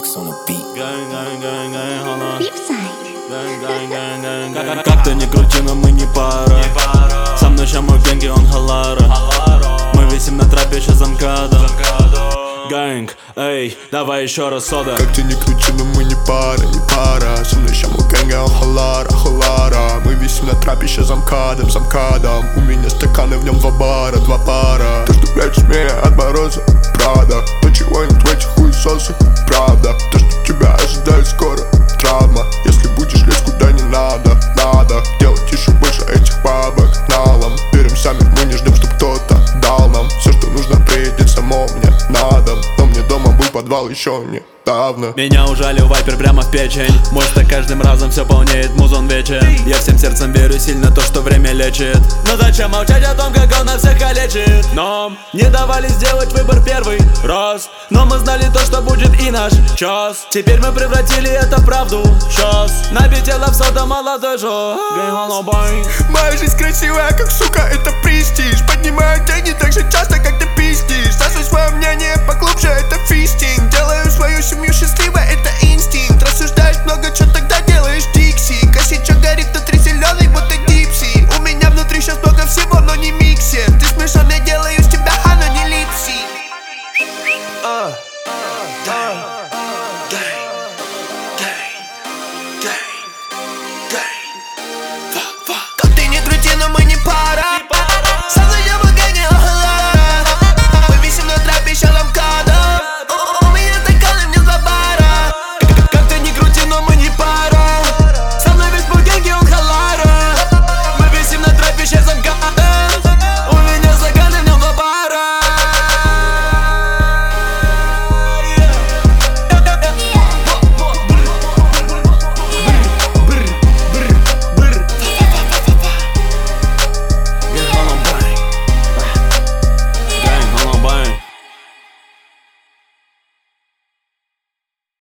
Rex on the beat. Как ты ни крути, но мы не пара. Со мной ща мой гэнг и он халара. Мы висим на трапе, ща замкада. Гэнг, эй, давай еще раз сода. Как ты ни крути, но мы не пара, не пара. Со мной ща мой гэнг и он халара, халара. Мы висим на трапе, ща замкадом, замкадом. У меня стаканы, в нем два пара. То, что прячешь меня от мороза, правда. Ничего-нибудь в этих хуесосах, правда. То, что тебя ожидает скоро, травма. Если будешь лезть куда не надо, надо делать еще больше этих бабок налом. Берем сами, мы не ждем, чтоб кто-то дал нам. Все, что нужно, приедет само мне на дом. Но мне дома был подвал еще недавно. Меня ужалил вайпер прямо в печень. Мой каждым разом все полнеет, музон вечен. Я всем сердцем верю сильно то, что время лечит. Но зачем молчать о том, как он нас всех калечит? Нам не давали сделать выбор первый раз, но мы знали то, что будет и наш час. Теперь мы превратили это в правду. Сейчас набитела в сода молодой жо. Моя жизнь красивая, как сука, это престиж. Поднимаю деньги так же часто, как ты пиздишь. Засуй свое мнение поглубже, это фистинг. Делаю